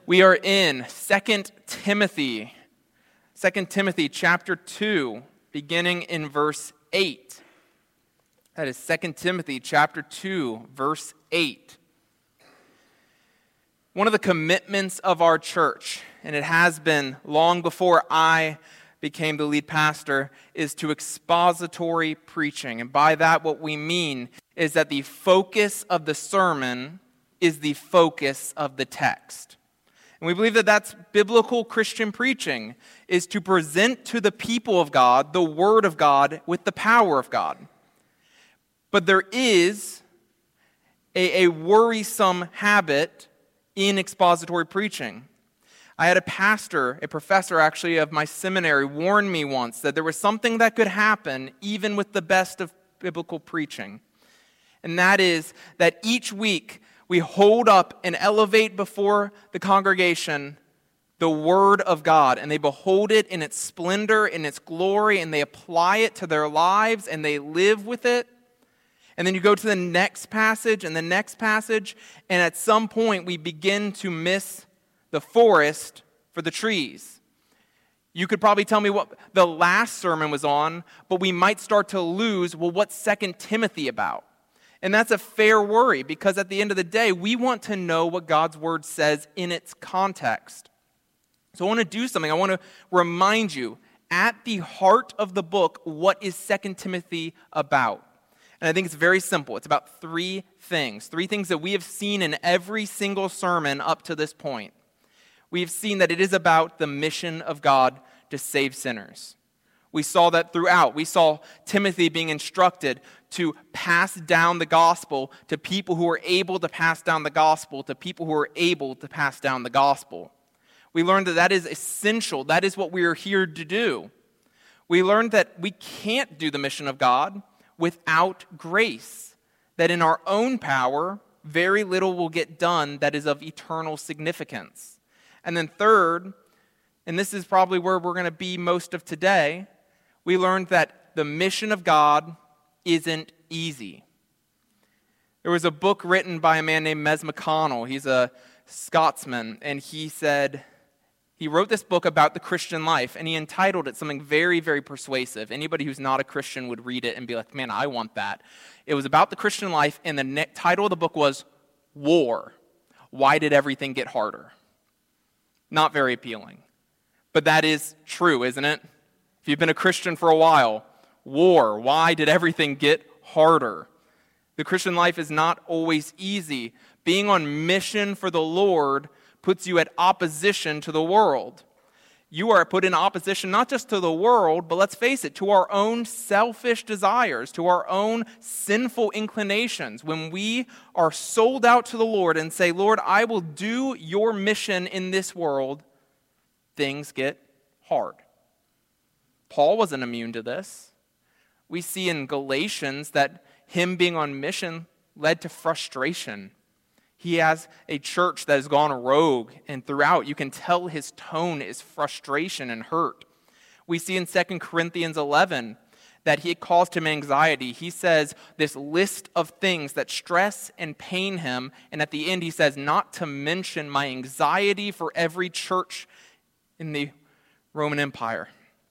We are in 2 Timothy. 2 Timothy chapter 2, beginning in verse 8. That is 2 Timothy chapter 2, verse 8. One of the commitments of our church, and it has been long before I became the lead pastor, is to expository preaching. And by that, what we mean is that the focus of the sermon is the focus of the text. And we believe that that's biblical Christian preaching, is to present to the people of God the Word of God with the power of God. But there is a worrisome habit in expository preaching. I had a pastor, a professor actually of my seminary, warn me once that there was something that could happen even with the best of biblical preaching. And that is that each week we hold up and elevate before the congregation the Word of God, and they behold it in its splendor, in its glory, and they apply it to their lives, and they live with it. And then you go to the next passage and the next passage, and at some point we begin to miss the forest for the trees. You could probably tell me what the last sermon was on, but we might start to lose, well, what's 2 Timothy about? And that's a fair worry, because at the end of the day, we want to know what God's Word says in its context. So I want to do something. I want to remind you, at the heart of the book, what is 2 Timothy about? And I think it's very simple. It's about three things that we have seen in every single sermon up to this point. We have seen that it is about the mission of God to save sinners. We saw that throughout. We saw Timothy being instructed to pass down the gospel to people who are able to pass down the gospel to people who are able to pass down the gospel. We learned that that is essential. That is what we are here to do. We learned that we can't do the mission of God without grace. That in our own power, very little will get done that is of eternal significance. And then third, and this is probably where we're going to be most of today, we learned that the mission of God isn't easy. There was a book written by a man named Mes McConnell. He's a Scotsman, and he wrote this book about the Christian life, and he entitled it something very, very persuasive. Anybody who's not a Christian would read it and be like, man, I want that. It was about the Christian life, and the title of the book was War. Why did everything get harder? Not very appealing. But that is true, isn't it? If you've been a Christian for a while, war, why did everything get harder? The Christian life is not always easy. Being on mission for the Lord puts you at opposition to the world. You are put in opposition not just to the world, but let's face it, to our own selfish desires, to our own sinful inclinations. When we are sold out to the Lord and say, Lord, I will do your mission in this world, things get hard. Paul wasn't immune to this. We see in Galatians that him being on mission led to frustration. He has a church that has gone rogue, and throughout you can tell his tone is frustration and hurt. We see in 2 Corinthians 11 that he caused him anxiety. He says this list of things that stress and pain him, and at the end he says, not to mention my anxiety for every church in the Roman Empire.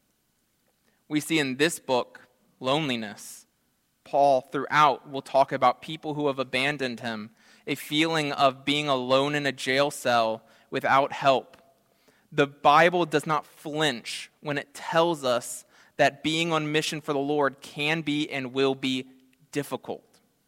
We see in this book loneliness. Paul throughout will talk about people who have abandoned him, a feeling of being alone in a jail cell without help. The Bible does not flinch when it tells us that being on mission for the Lord can be and will be difficult.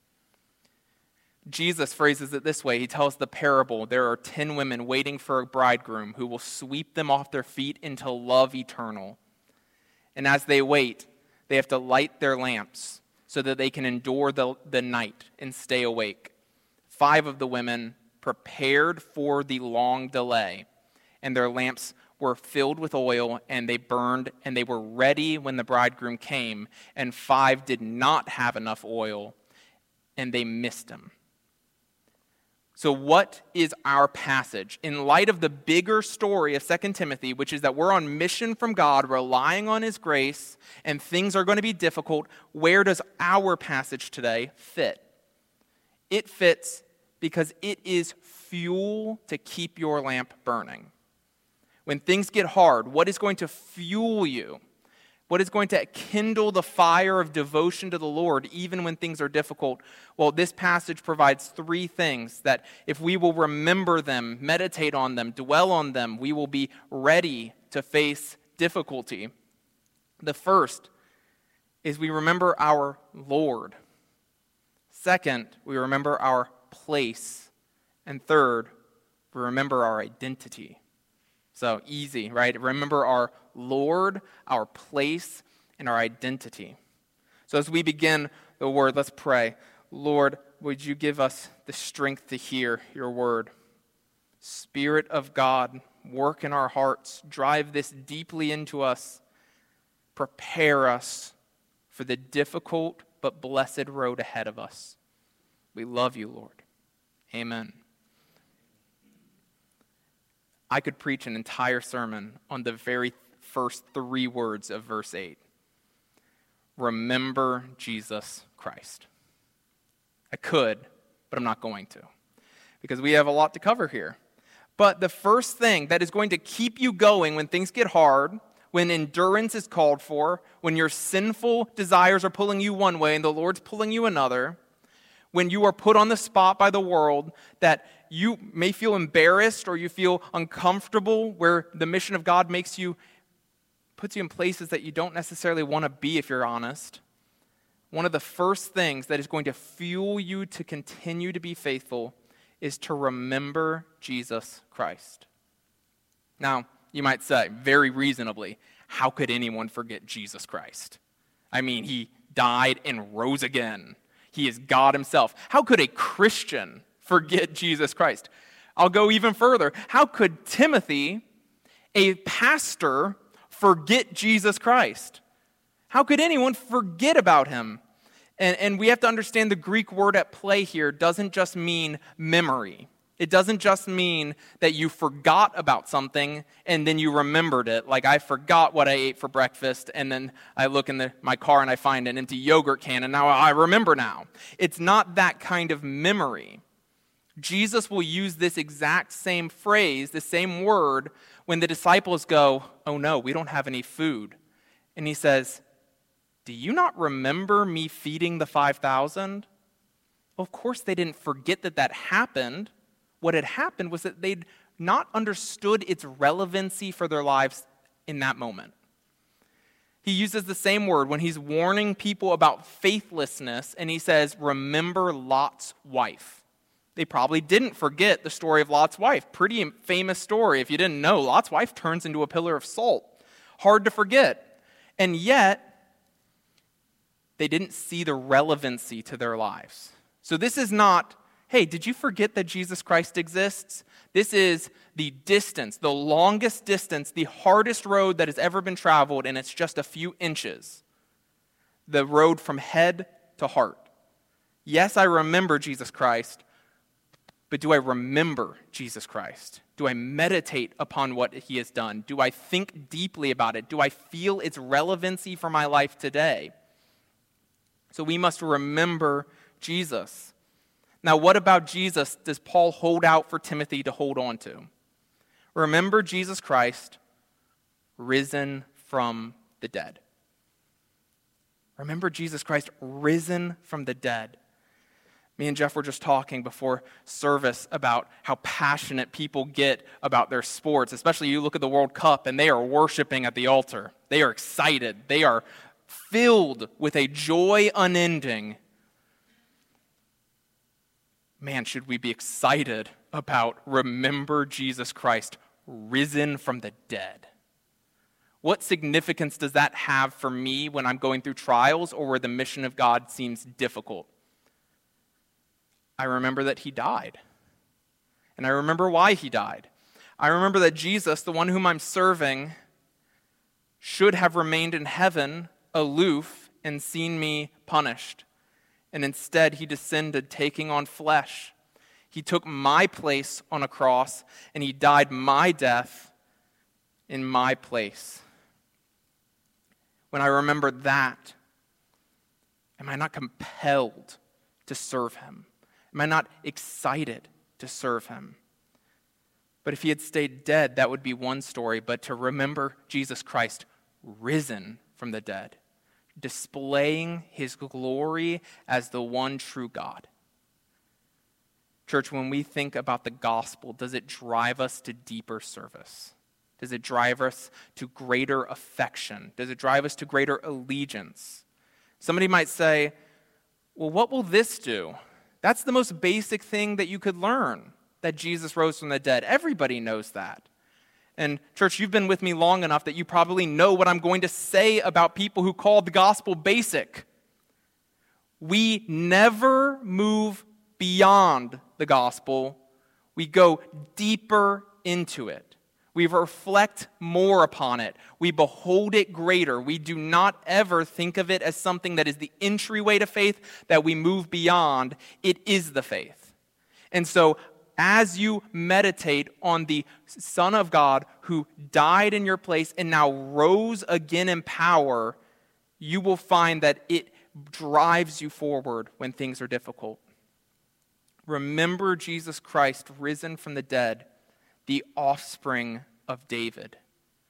Jesus phrases it this way. He tells the parable, there are 10 women waiting for a bridegroom who will sweep them off their feet into love eternal. And as they wait, they have to light their lamps so that they can endure the night and stay awake. 5 of the women prepared for the long delay, and their lamps were filled with oil, and they burned, and they were ready when the bridegroom came. And 5 did not have enough oil, and they missed him. So what is our passage? In light of the bigger story of 2 Timothy, which is that we're on mission from God, relying on his grace, and things are going to be difficult, where does our passage today fit? It fits because it is fuel to keep your lamp burning. When things get hard, what is going to fuel you? What is going to kindle the fire of devotion to the Lord even when things are difficult? Well, this passage provides three things that if we will remember them, meditate on them, dwell on them, we will be ready to face difficulty. The first is we remember our Lord. Second, we remember our place. And third, we remember our identity. So easy, right? Remember our Lord, our place, and our identity. So as we begin the word, let's pray. Lord, would you give us the strength to hear your word? Spirit of God, work in our hearts. Drive this deeply into us. Prepare us for the difficult but blessed road ahead of us. We love you, Lord. Amen. I could preach an entire sermon on the very first three words of verse 8. Remember Jesus Christ. I could, but I'm not going to, because we have a lot to cover here. But the first thing that is going to keep you going when things get hard, when endurance is called for, when your sinful desires are pulling you one way and the Lord's pulling you another, when you are put on the spot by the world that you may feel embarrassed or you feel uncomfortable, where the mission of God puts you in places that you don't necessarily want to be if you're honest. One of the first things that is going to fuel you to continue to be faithful is to remember Jesus Christ. Now, you might say, very reasonably, how could anyone forget Jesus Christ? I mean, he died and rose again. He is God himself. How could a Christian forget Jesus Christ? I'll go even further. How could Timothy, a pastor, forget Jesus Christ? How could anyone forget about him? And we have to understand the Greek word at play here doesn't just mean memory. It doesn't just mean that you forgot about something and then you remembered it. Like I forgot what I ate for breakfast and then I look in my car and I find an empty yogurt can and now I remember now. It's not that kind of memory. Jesus will use this exact same phrase, the same word, when the disciples go, oh no, we don't have any food. And he says, do you not remember me feeding the 5,000? Well, of course they didn't forget that happened. What had happened was that they'd not understood its relevancy for their lives in that moment. He uses the same word when he's warning people about faithlessness, and he says, remember Lot's wife. They probably didn't forget the story of Lot's wife. Pretty famous story. If you didn't know, Lot's wife turns into a pillar of salt. Hard to forget. And yet, they didn't see the relevancy to their lives. So this is not, hey, did you forget that Jesus Christ exists? This is the distance, the longest distance, the hardest road that has ever been traveled, and it's just a few inches. The road from head to heart. Yes, I remember Jesus Christ, but do I remember Jesus Christ? Do I meditate upon what he has done? Do I think deeply about it? Do I feel its relevancy for my life today? So we must remember Jesus. Now, what about Jesus does Paul hold out for Timothy to hold on to? Remember Jesus Christ, risen from the dead. Remember Jesus Christ, risen from the dead. Me and Jeff were just talking before service about how passionate people get about their sports. Especially you look at the World Cup and they are worshiping at the altar. They are excited. They are filled with a joy unending. Man, should we be excited about remember Jesus Christ, risen from the dead? What significance does that have for me when I'm going through trials or where the mission of God seems difficult? I remember that he died. And I remember why he died. I remember that Jesus, the one whom I'm serving, should have remained in heaven, aloof, and seen me punished. And instead, he descended, taking on flesh. He took my place on a cross, and he died my death in my place. When I remember that, am I not compelled to serve him? Am I not excited to serve him? But if he had stayed dead, that would be one story. But to remember Jesus Christ risen from the dead, displaying his glory as the one true God. Church, when we think about the gospel, does it drive us to deeper service? Does it drive us to greater affection? Does it drive us to greater allegiance? Somebody might say, well, what will this do? That's the most basic thing that you could learn, that Jesus rose from the dead. Everybody knows that. And church, you've been with me long enough that you probably know what I'm going to say about people who call the gospel basic. We never move beyond the gospel. We go deeper into it. We reflect more upon it. We behold it greater. We do not ever think of it as something that is the entryway to faith that we move beyond. It is the faith. And so as you meditate on the Son of God who died in your place and now rose again in power, you will find that it drives you forward when things are difficult. Remember Jesus Christ risen from the dead, the offspring of David.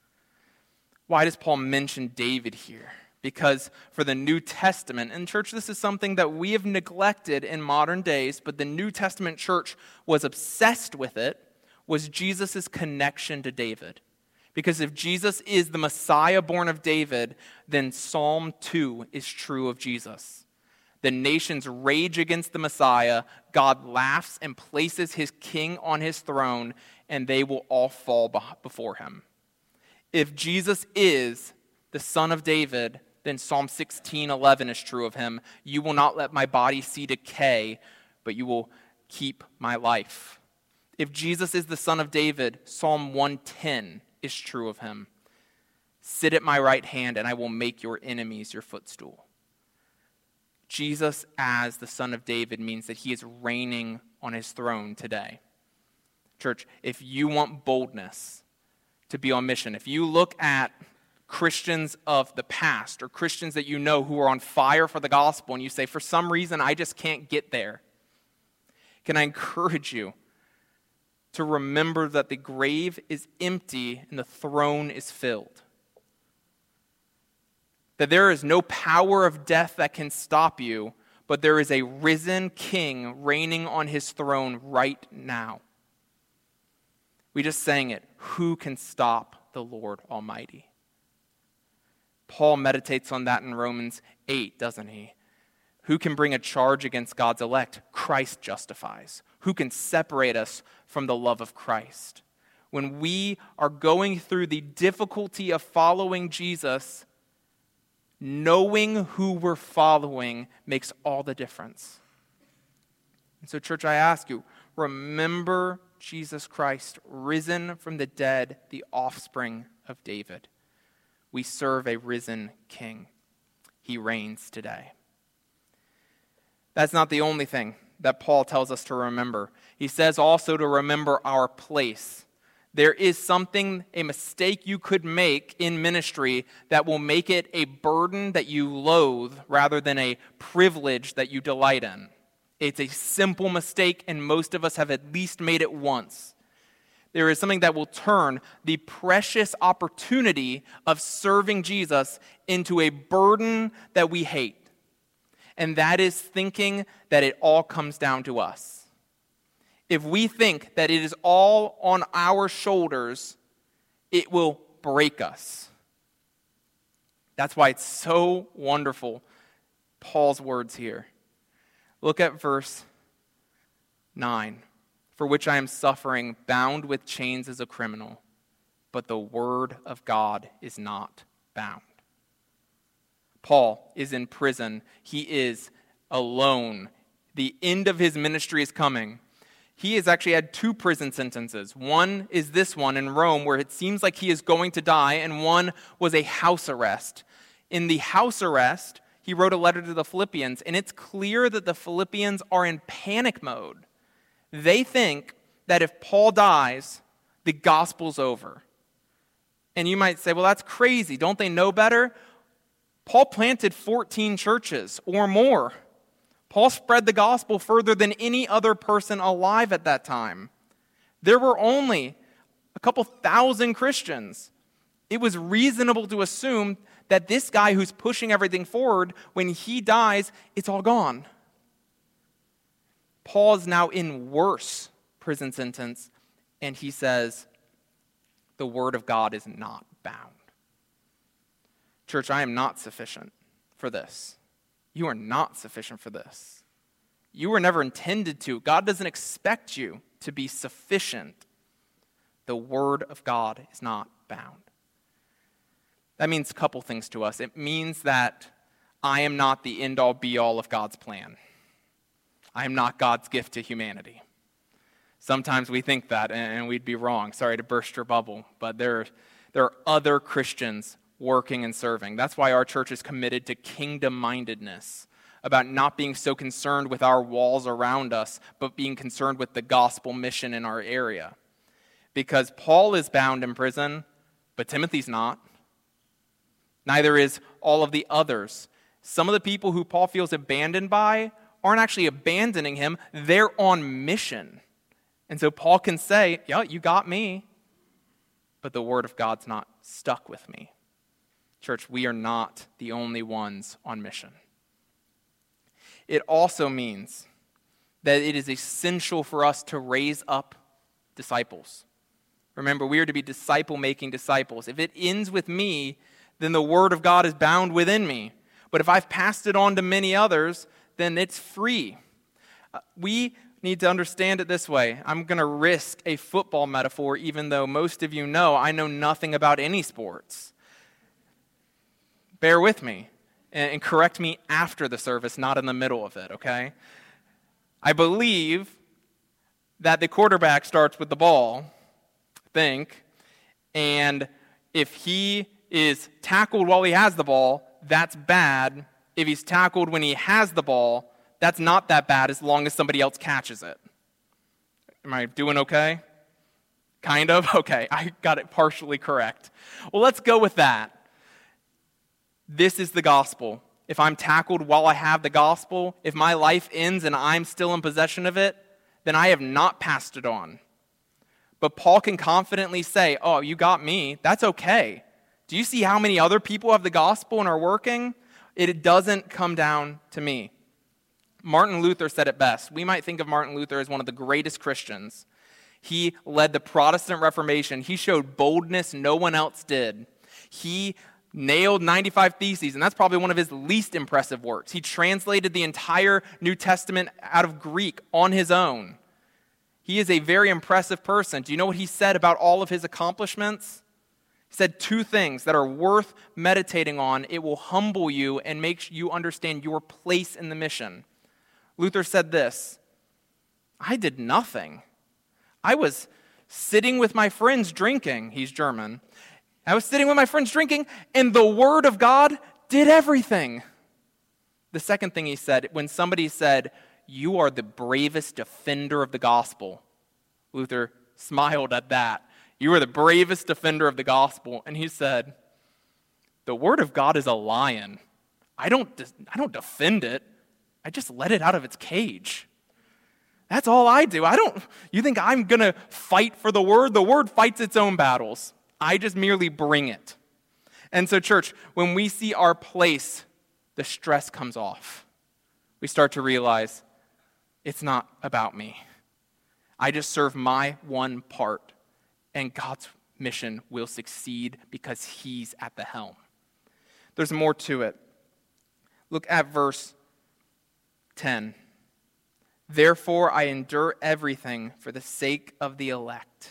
Why does Paul mention David here? Because for the New Testament, and church, this is something that we have neglected in modern days, but the New Testament church was obsessed with it, was Jesus' connection to David. Because if Jesus is the Messiah born of David, then Psalm 2 is true of Jesus. The nations rage against the Messiah. God laughs and places his king on his throne, and they will all fall before him. If Jesus is the Son of David, then Psalm 16:11 is true of him. You will not let my body see decay, but you will keep my life. If Jesus is the Son of David, Psalm 110 is true of him. Sit at my right hand, and I will make your enemies your footstool. Jesus as the Son of David means that he is reigning on his throne today. Church, if you want boldness to be on mission, if you look at Christians of the past or Christians that you know who are on fire for the gospel and you say, for some reason, I just can't get there, can I encourage you to remember that the grave is empty and the throne is filled? That there is no power of death that can stop you, but there is a risen king reigning on his throne right now. We just sang it. Who can stop the Lord Almighty? Paul meditates on that in Romans 8, doesn't he? Who can bring a charge against God's elect? Christ justifies. Who can separate us from the love of Christ? When we are going through the difficulty of following Jesus, knowing who we're following makes all the difference. And so, church, I ask you, remember Jesus Christ, risen from the dead, the offspring of David. We serve a risen king. He reigns today. That's not the only thing that Paul tells us to remember. He says also to remember our place. There is something, a mistake you could make in ministry that will make it a burden that you loathe rather than a privilege that you delight in. It's a simple mistake, and most of us have at least made it once. There is something that will turn the precious opportunity of serving Jesus into a burden that we hate. And that is thinking that it all comes down to us. If we think that it is all on our shoulders, it will break us. That's why it's so wonderful, Paul's words here. Look at verse 9. For which I am suffering, bound with chains as a criminal, but the word of God is not bound. Paul is in prison. He is alone. The end of his ministry is coming. He has actually had 2 prison sentences. One is this one in Rome, where it seems like he is going to die, and one was a house arrest. In the house arrest, he wrote a letter to the Philippians, and it's clear that the Philippians are in panic mode. They think that if Paul dies, the gospel's over. And you might say, well, that's crazy. Don't they know better? Paul planted 14 churches or more. Paul spread the gospel further than any other person alive at that time. There were only a couple thousand Christians. It was reasonable to assume that this guy who's pushing everything forward, when he dies, it's all gone. Paul is now in worse prison sentence, and he says, the word of God is not bound. Church, I am not sufficient for this. You are not sufficient for this. You were never intended to. God doesn't expect you to be sufficient. The word of God is not bound. That means a couple things to us. It means that I am not the end-all, be-all of God's plan. I am not God's gift to humanity. Sometimes we think that, and we'd be wrong. Sorry to burst your bubble, but there are other Christians working and serving. That's why our church is committed to kingdom-mindedness, about not being so concerned with our walls around us, but being concerned with the gospel mission in our area. Because Paul is bound in prison, but Timothy's not. Neither is all of the others. Some of the people who Paul feels abandoned by aren't actually abandoning him. They're on mission. And so Paul can say, yeah, you got me, but the word of God's not stuck with me. Church, we are not the only ones on mission. It also means that it is essential for us to raise up disciples. Remember, we are to be disciple-making disciples. If it ends with me, then the word of God is bound within me. But if I've passed it on to many others, then it's free. We need to understand it this way. I'm going to risk a football metaphor, even though most of you know I know nothing about any sports. Bear with me and correct me after the service, not in the middle of it, okay? I believe that the quarterback starts with the ball, I think, and if he is tackled while he has the ball, that's bad. If he's tackled when he has the ball, that's not that bad as long as somebody else catches it. Am I doing okay? Kind of? Okay, I got it partially correct. Well, let's go with that. This is the gospel. If I'm tackled while I have the gospel, if my life ends and I'm still in possession of it, then I have not passed it on. But Paul can confidently say, oh, you got me. That's okay. Do you see how many other people have the gospel and are working? It doesn't come down to me. Martin Luther said it best. We might think of Martin Luther as one of the greatest Christians. He led the Protestant Reformation. He showed boldness no one else did. He nailed 95 Theses, and that's probably one of his least impressive works. He translated the entire New Testament out of Greek on his own. He is a very impressive person. Do you know what he said about all of his accomplishments? He said two things that are worth meditating on. It will humble you and make you understand your place in the mission. Luther said this, I did nothing. I was sitting with my friends drinking. He's German. I was sitting with my friends drinking, and the word of God did everything. The second thing he said, when somebody said, you are the bravest defender of the gospel, Luther smiled at that. You are the bravest defender of the gospel. And he said, the word of God is a lion. I don't defend it. I just let it out of its cage. That's all I do. You think I'm going to fight for the word? The word fights its own battles. I just merely bring it. And so, church, when we see our place, the stress comes off. We start to realize it's not about me. I just serve my one part, and God's mission will succeed because he's at the helm. There's more to it. Look at verse 10. Therefore, I endure everything for the sake of the elect.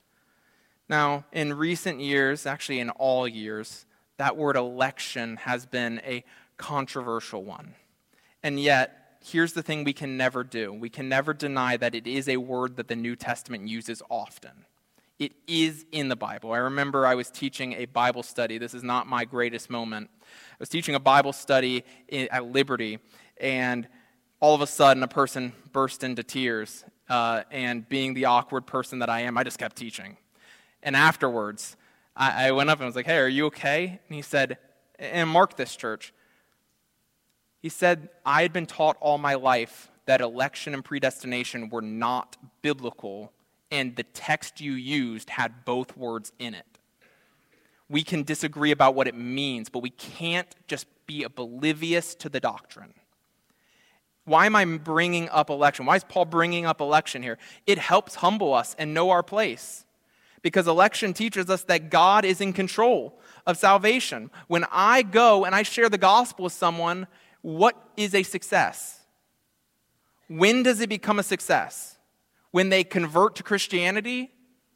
Now, in recent years, actually in all years, that word election has been a controversial one. And yet, here's the thing we can never do. We can never deny that it is a word that the New Testament uses often. It is in the Bible. I remember I was teaching a Bible study. This is not my greatest moment. I was teaching a Bible study at Liberty, and all of a sudden a person burst into tears. And being the awkward person that I am, I just kept teaching. And afterwards, I went up and was like, hey, are you okay? And he said, and mark this, church. He said, I had been taught all my life that election and predestination were not biblical, and the text you used had both words in it. We can disagree about what it means, but we can't just be oblivious to the doctrine. Why am I bringing up election? Why is Paul bringing up election here? It helps humble us and know our place. Because election teaches us that God is in control of salvation. When I go and I share the gospel with someone, what is a success? When does it become a success? When they convert to Christianity?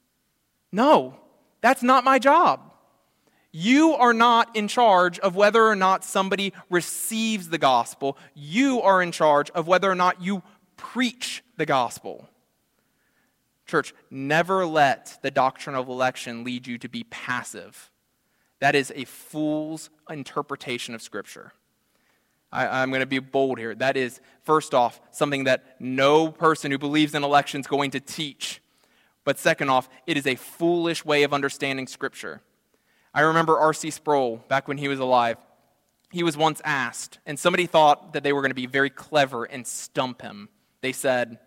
No, that's not my job. You are not in charge of whether or not somebody receives the gospel. You are in charge of whether or not you preach the gospel. Church, never let the doctrine of election lead you to be passive. That is a fool's interpretation of Scripture. I'm going to be bold here. That is, first off, something that no person who believes in election is going to teach. But second off, it is a foolish way of understanding Scripture. I remember R.C. Sproul, back when he was alive. He was once asked, and somebody thought that they were going to be very clever and stump him. They said,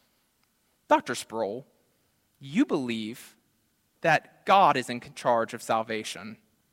Dr. Sproul, you believe that God is in charge of salvation.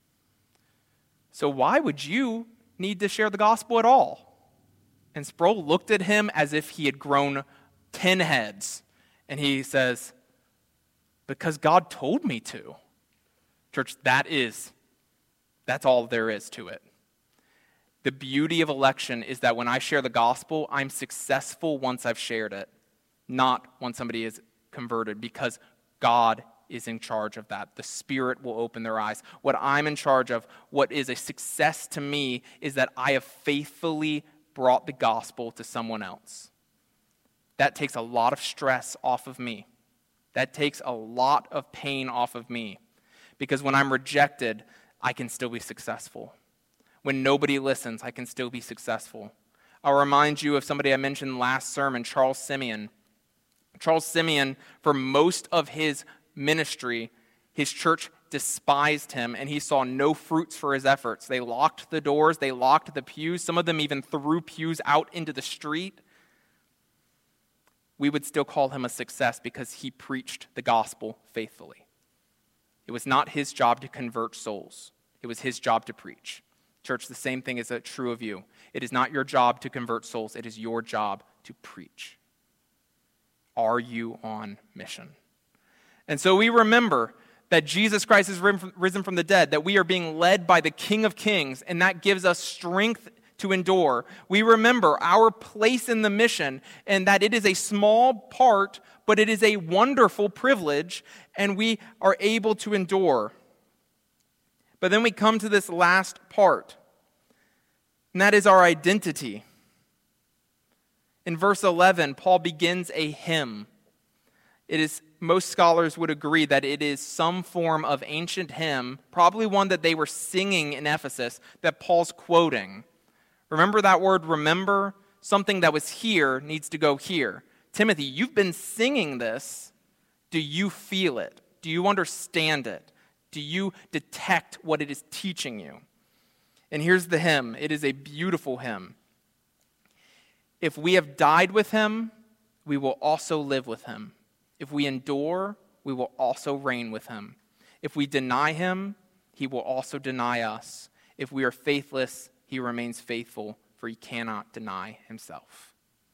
So why would you need to share the gospel at all? And Sproul looked at him as if he had grown 10 heads. And he says, because God told me to. Church, that's all there is to it. The beauty of election is that when I share the gospel, I'm successful once I've shared it, not when somebody is converted, because God is in charge of that. The Spirit will open their eyes. What I'm in charge of, what is a success to me, is that I have faithfully brought the gospel to someone else. That takes a lot of stress off of me. That takes a lot of pain off of me. Because when I'm rejected, I can still be successful. When nobody listens, I can still be successful. I'll remind you of somebody I mentioned last sermon, Charles Simeon. Charles Simeon, for most of his ministry, his church despised him, and he saw no fruits for his efforts. They locked the doors, they locked the pews. Some of them even threw pews out into the street. We would still call him a success because he preached the gospel faithfully. It was not his job to convert souls. It was his job to preach. Church, the same thing is true of you. It is not your job to convert souls. It is your job to preach. Are you on mission? And so we remember that Jesus Christ is risen from the dead, that we are being led by the King of Kings, and that gives us strength to endure. We remember our place in the mission, and that it is a small part, but it is a wonderful privilege, and we are able to endure. But then we come to this last part, and that is our identity. In verse 11, Paul begins a hymn. Most scholars would agree that it is some form of ancient hymn, probably one that they were singing in Ephesus, that Paul's quoting. Remember that word, remember? Something that was here needs to go here. Timothy, you've been singing this. Do you feel it? Do you understand it? Do you detect what it is teaching you? And here's the hymn. It is a beautiful hymn. If we have died with him, we will also live with him. If we endure, we will also reign with him. If we deny him, he will also deny us. If we are faithless, he remains faithful, for he cannot deny himself.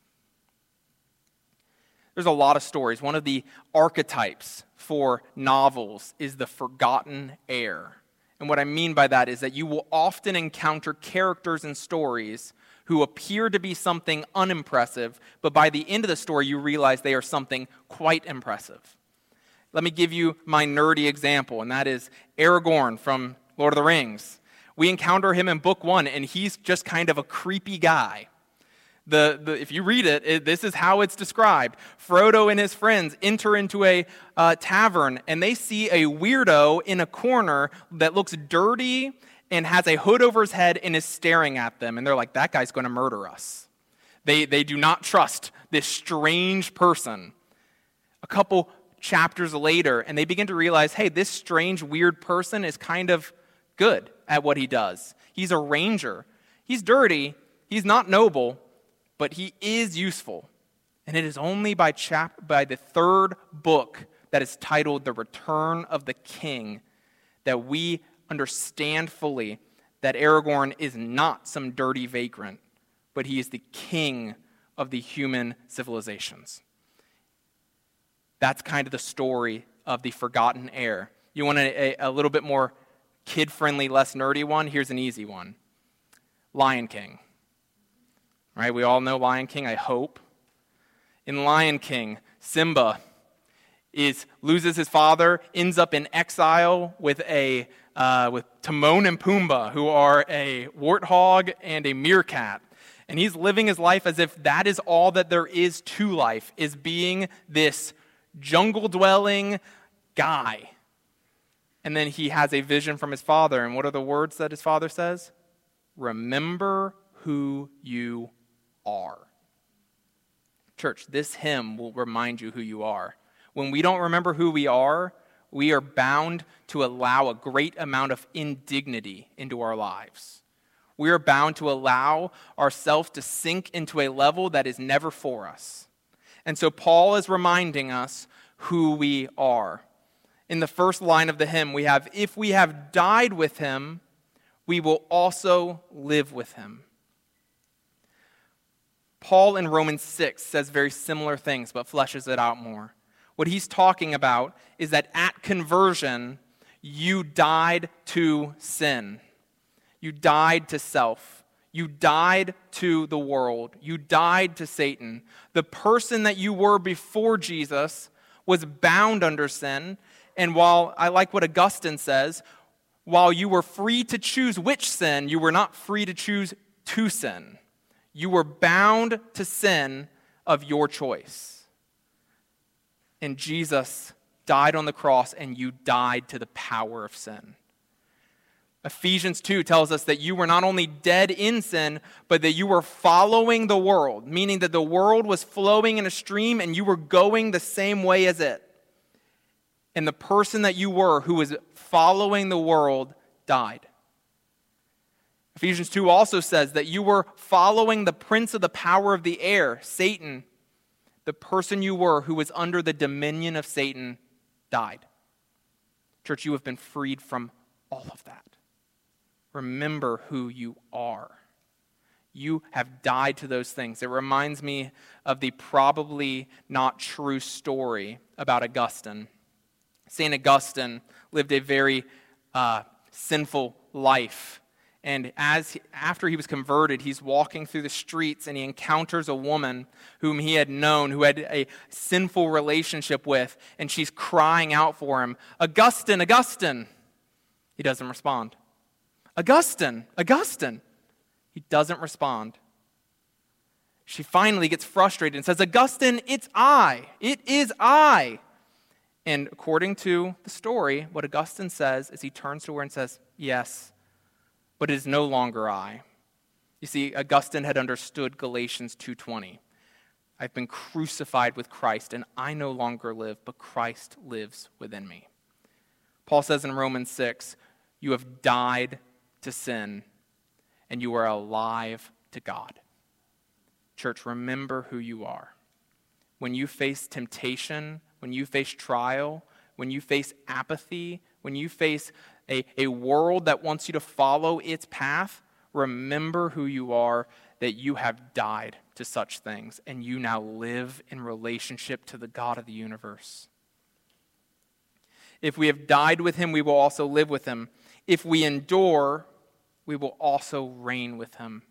There's a lot of stories. One of the archetypes for novels is the forgotten heir. And what I mean by that is that you will often encounter characters in stories who appear to be something unimpressive, but by the end of the story, you realize they are something quite impressive. Let me give you my nerdy example, and that is Aragorn from Lord of the Rings. We encounter him in book 1, and he's just kind of a creepy guy. If you read it, this is how it's described. Frodo and his friends enter into a tavern, and they see a weirdo in a corner that looks dirty and has a hood over his head and is staring at them. And they're like, that guy's going to murder us. They do not trust this strange person. A couple chapters later, and they begin to realize, hey, this strange, weird person is kind of good at what he does. He's a ranger. He's dirty. He's not noble, but he is useful. And it is only by the third book that is titled The Return of the King that we understand fully that Aragorn is not some dirty vagrant, but he is the king of the human civilizations. That's kind of the story of the forgotten heir. You want a little bit more kid-friendly, less nerdy one? Here's an easy one. Lion King. Right? We all know Lion King, I hope. In Lion King, Simba loses his father, ends up in exile with Timon and Pumbaa, who are a warthog and a meerkat. And he's living his life as if that is all that there is to life, is being this jungle-dwelling guy. And then he has a vision from his father. And what are the words that his father says? Remember who you are. Church, this hymn will remind you who you are. When we don't remember who we are bound to allow a great amount of indignity into our lives. We are bound to allow ourselves to sink into a level that is never for us. And so Paul is reminding us who we are. In the first line of the hymn, we have, if we have died with him, we will also live with him. Paul in Romans 6 says very similar things, but fleshes it out more. What he's talking about is that at conversion, you died to sin. You died to self. You died to the world. You died to Satan. The person that you were before Jesus was bound under sin. And while I like what Augustine says, while you were free to choose which sin, you were not free to choose to sin. You were bound to sin of your choice. And Jesus died on the cross, and you died to the power of sin. Ephesians 2 tells us that you were not only dead in sin, but that you were following the world, meaning that the world was flowing in a stream and you were going the same way as it. And the person that you were who was following the world died. Ephesians 2 also says that you were following the prince of the power of the air, Satan. The person you were who was under the dominion of Satan died. Church, you have been freed from all of that. Remember who you are. You have died to those things. It reminds me of the probably not true story about Augustine. St. Augustine lived a very sinful life. And after he was converted, he's walking through the streets and he encounters a woman whom he had known, who had a sinful relationship with, and she's crying out for him, "Augustine, Augustine!" He doesn't respond. "Augustine, Augustine!" He doesn't respond. She finally gets frustrated and says, "Augustine, it's I. It is I." And according to the story, what Augustine says is he turns to her and says, "Yes, but it is no longer I." You see, Augustine had understood Galatians 2:20. I've been crucified with Christ, and I no longer live, but Christ lives within me. Paul says in Romans 6, you have died to sin, and you are alive to God. Church, remember who you are. When you face temptation, when you face trial, when you face apathy, when you face a world that wants you to follow its path, remember who you are, that you have died to such things, and you now live in relationship to the God of the universe. If we have died with him, we will also live with him. If we endure, we will also reign with him.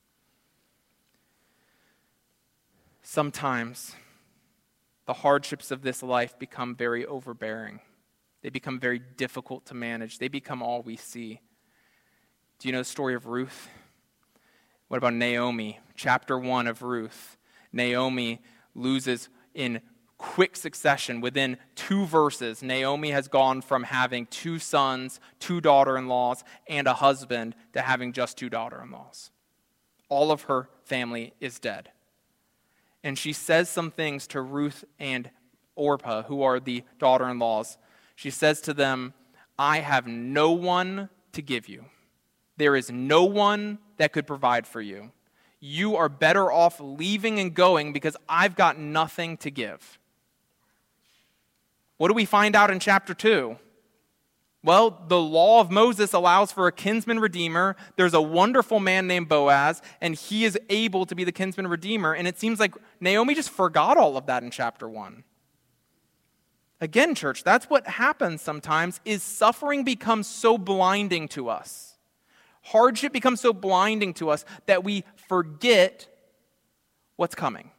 Sometimes the hardships of this life become very overbearing. They become very difficult to manage. They become all we see. Do you know the story of Ruth? What about Naomi? Chapter 1 of Ruth. Naomi loses in quick succession. Within 2 verses, Naomi has gone from having 2 sons, 2 daughter-in-laws, and a husband to having just 2 daughter-in-laws. All of her family is dead. And she says some things to Ruth and Orpah, who are the daughter-in-laws. She says to them, I have no one to give you. There is no one that could provide for you. You are better off leaving and going because I've got nothing to give. What do we find out in chapter 2? Well, the law of Moses allows for a kinsman redeemer. There's a wonderful man named Boaz, and he is able to be the kinsman redeemer. And it seems like Naomi just forgot all of that in chapter 1. Again, church, that's what happens sometimes, is suffering becomes so blinding to us. Hardship becomes so blinding to us that we forget what's coming.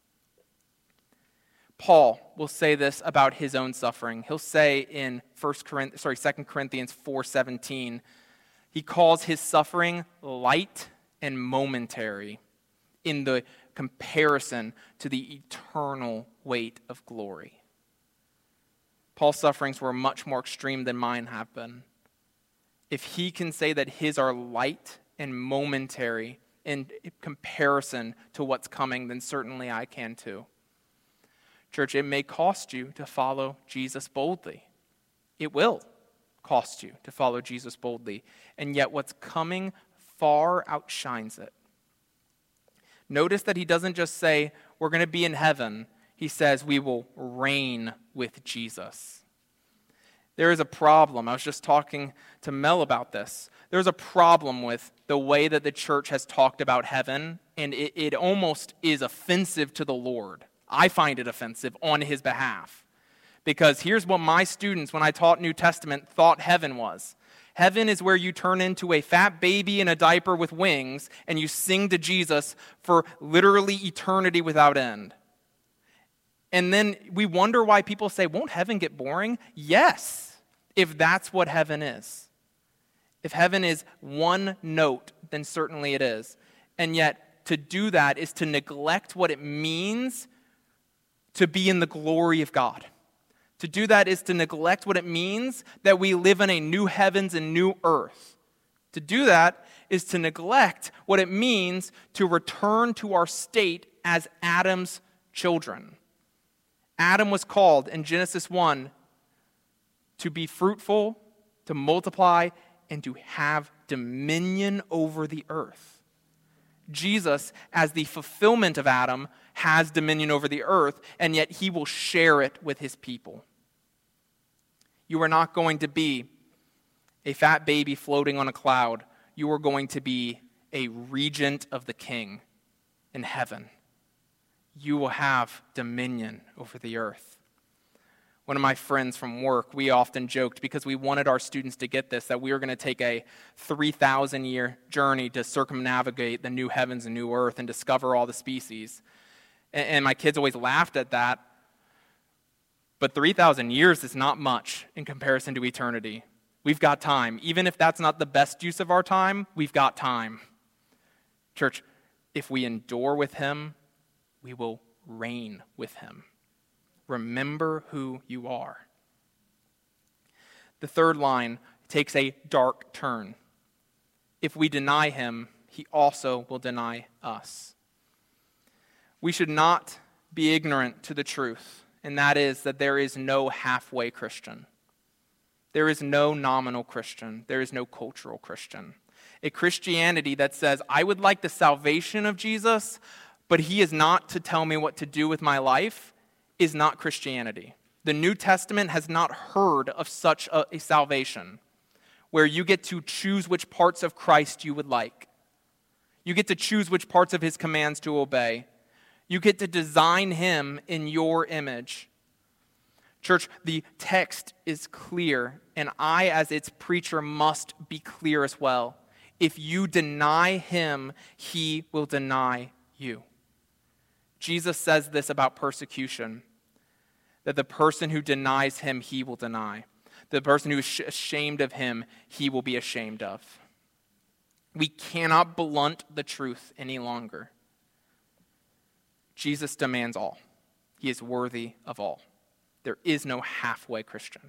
Paul will say this about his own suffering. He'll say in 2 Corinthians 4:17, he calls his suffering light and momentary in the comparison to the eternal weight of glory. Paul's sufferings were much more extreme than mine have been. If he can say that his are light and momentary in comparison to what's coming, then certainly I can too. Church, it may cost you to follow Jesus boldly. It will cost you to follow Jesus boldly. And yet what's coming far outshines it. Notice that he doesn't just say, we're going to be in heaven. He says, we will reign with Jesus. There is a problem. I was just talking to Mel about this. There's a problem with the way that the church has talked about heaven, and it almost is offensive to the Lord. I find it offensive on his behalf. Because here's what my students, when I taught New Testament, thought heaven was. Heaven is where you turn into a fat baby in a diaper with wings, and you sing to Jesus for literally eternity without end. And then we wonder why people say, won't heaven get boring? Yes, if that's what heaven is. If heaven is one note, then certainly it is. And yet, to do that is to neglect what it means to be in the glory of God. To do that is to neglect what it means that we live in a new heavens and new earth. To do that is to neglect what it means to return to our state as Adam's children. Adam was called in Genesis 1 to be fruitful, to multiply, and to have dominion over the earth. Jesus, as the fulfillment of Adam, has dominion over the earth, and yet he will share it with his people. You are not going to be a fat baby floating on a cloud. You are going to be a regent of the king in heaven. You will have dominion over the earth. One of my friends from work, we often joked because we wanted our students to get this, that we were going to take a 3,000-year journey to circumnavigate the new heavens and new earth and discover all the species. And my kids always laughed at that. But 3,000 years is not much in comparison to eternity. We've got time. Even if that's not the best use of our time, we've got time. Church, if we endure with him, we will reign with him. Remember who you are. The third line takes a dark turn. If we deny him, he also will deny us. We should not be ignorant to the truth, and that is that there is no halfway Christian. There is no nominal Christian. There is no cultural Christian. A Christianity that says, I would like the salvation of Jesus, but he is not to tell me what to do with my life, is not Christianity. The New Testament has not heard of such a salvation where you get to choose which parts of Christ you would like. You get to choose which parts of his commands to obey. You get to design him in your image. Church, the text is clear, and I, as its preacher, must be clear as well. If you deny him, he will deny you. Jesus says this about persecution, that the person who denies him, he will deny. The person who is ashamed of him, he will be ashamed of. We cannot blunt the truth any longer. Jesus demands all. He is worthy of all. There is no halfway Christian.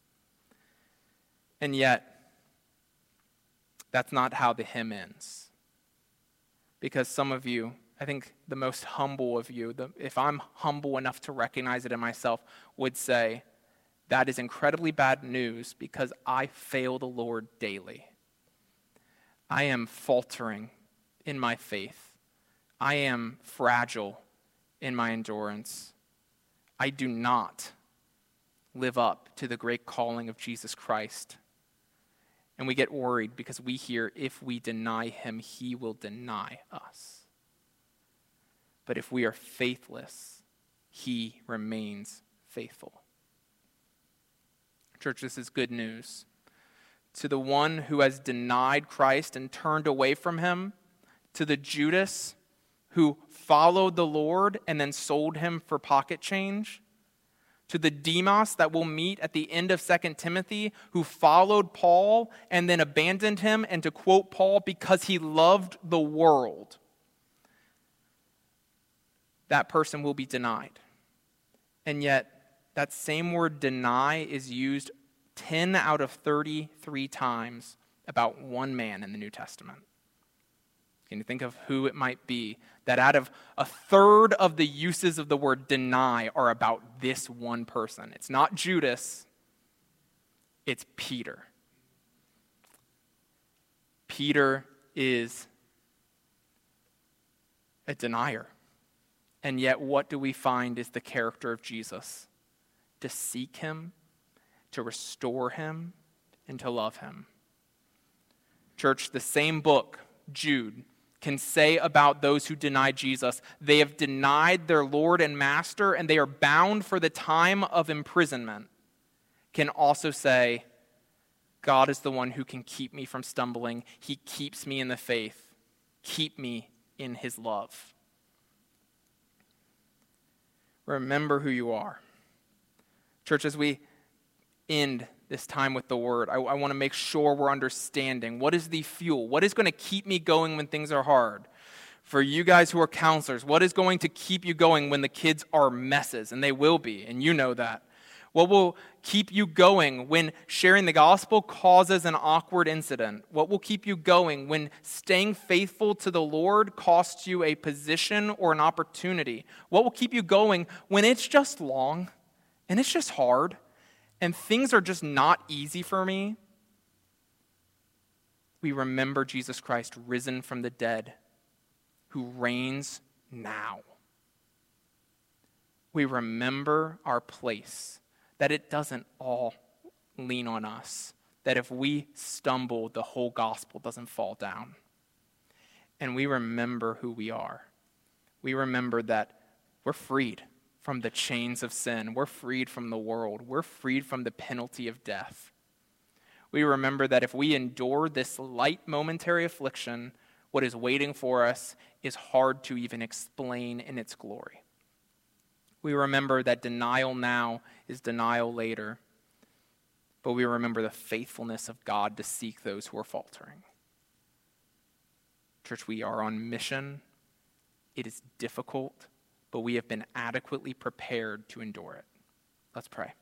And yet, that's not how the hymn ends. Because some of you, I think the most humble of you, if I'm humble enough to recognize it in myself, would say, that is incredibly bad news because I fail the Lord daily. I am faltering in my faith. I am fragile in my endurance. I do not live up to the great calling of Jesus Christ. And we get worried because we hear if we deny him, he will deny us. But if we are faithless, he remains faithful. Church, this is good news. To the one who has denied Christ and turned away from him, to the Judas who followed the Lord and then sold him for pocket change, to the Demas that we'll meet at the end of 2 Timothy, who followed Paul and then abandoned him, and to quote Paul, because he loved the world, that person will be denied. And yet, that same word deny is used 10 out of 33 times about one man in the New Testament. Can you think of who it might be that out of a third of the uses of the word deny are about this one person? It's not Judas, it's Peter. Peter is a denier. And yet what do we find is the character of Jesus? To seek him, to restore him, and to love him. Church, the same book, Jude, can say about those who deny Jesus, they have denied their Lord and Master, and they are bound for the time of imprisonment, can also say, God is the one who can keep me from stumbling. He keeps me in the faith. Keep me in his love. Remember who you are. Church, as we end this time with the word, I want to make sure we're understanding what is the fuel? What is going to keep me going when things are hard? For you guys who are counselors, what is going to keep you going when the kids are messes? And they will be, and you know that. What will keep you going when sharing the gospel causes an awkward incident? What will keep you going when staying faithful to the Lord costs you a position or an opportunity? What will keep you going when it's just long and it's just hard and things are just not easy for me? We remember Jesus Christ risen from the dead, who reigns now. We remember our place, that it doesn't all lean on us, that if we stumble, the whole gospel doesn't fall down. And we remember who we are. We remember that we're freed from the chains of sin. We're freed from the world. We're freed from the penalty of death. We remember that if we endure this light momentary affliction, what is waiting for us is hard to even explain in its glory. We remember that denial now is denial later, but we remember the faithfulness of God to seek those who are faltering. Church, we are on mission. It is difficult, but we have been adequately prepared to endure it. Let's pray.